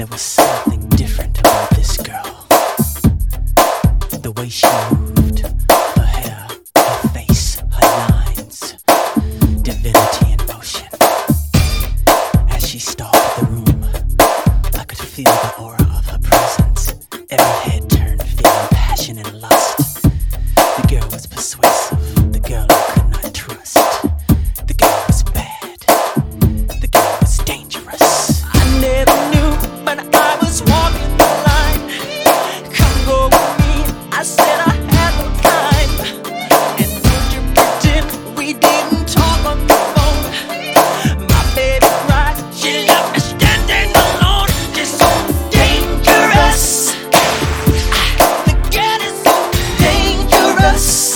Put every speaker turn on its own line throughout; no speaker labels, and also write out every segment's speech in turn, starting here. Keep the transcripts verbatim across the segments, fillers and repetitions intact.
There was something different about this girl. The way she moved, her hair, her face, her lines, divinity in motion. As she stalked the room, I could feel the aura of her presence. Every head turned, feeling passion and lust. The girl was persuasive, the girl I could not trust. The girl was bad, the girl was dangerous. I never knew, but I was walking the line. Come go with me, I said I had no time. And would you pretend we didn't talk on the phone? My baby cried, she left me standing alone. She's so dangerous. The girl is so dangerous.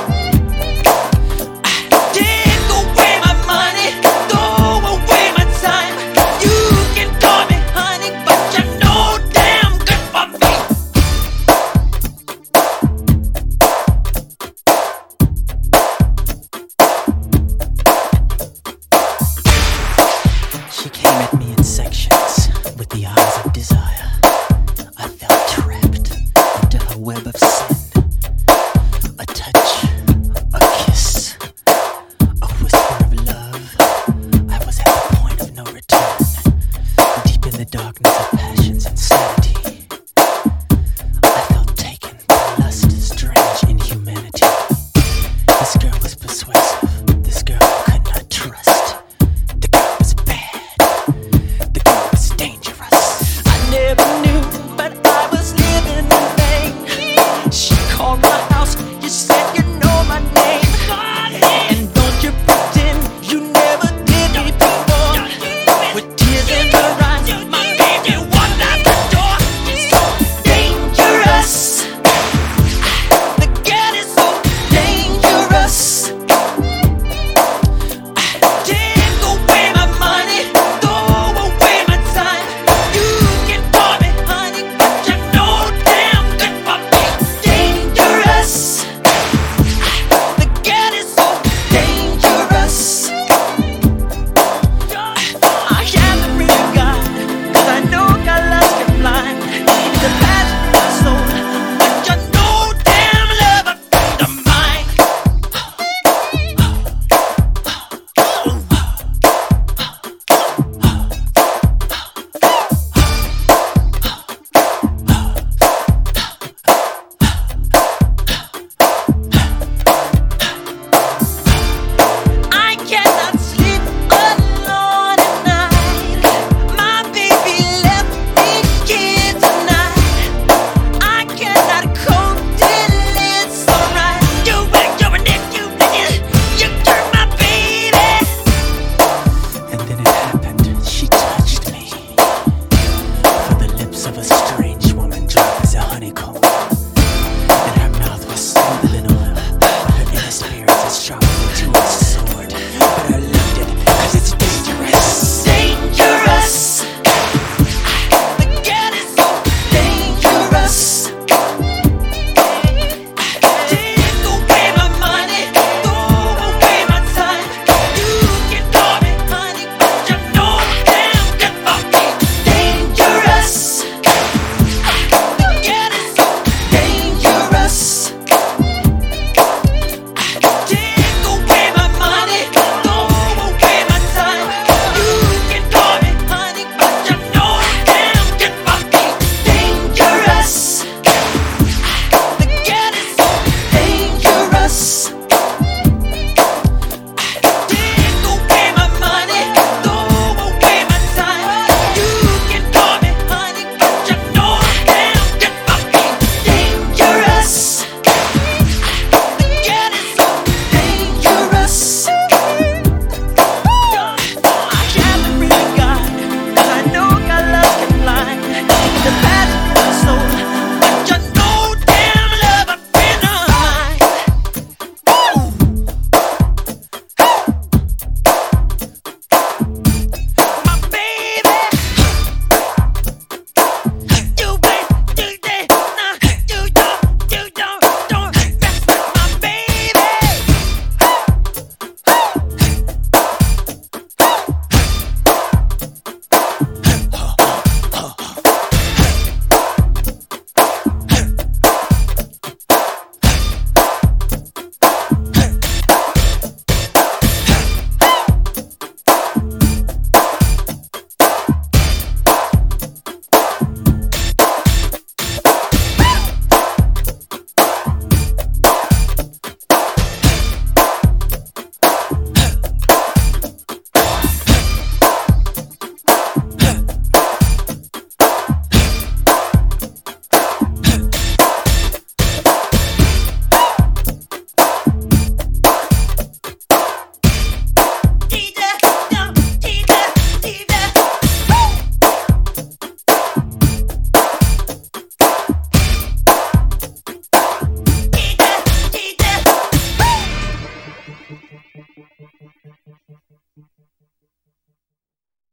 Take away my money, throw away my time. You can call me honey, but you're no damn good for me. She came at me in sections with the eyes of desire. I felt trapped into her web of sin. A touch, a kiss, a whisper of love. I was at the point of no return, deep in the darkness of passions and sadness.